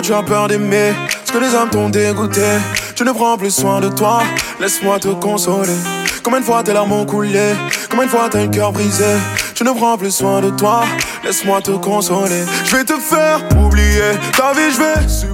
tu as peur d'aimer, parce que les hommes t'ont dégoûté. Tu ne prends plus soin de toi, laisse-moi te consoler. Combien de fois tes larmes ont coulé, combien de fois t'as le cœur brisé. Tu ne prends plus soin de toi, laisse-moi te consoler. Je vais te faire oublier ta vie, je vais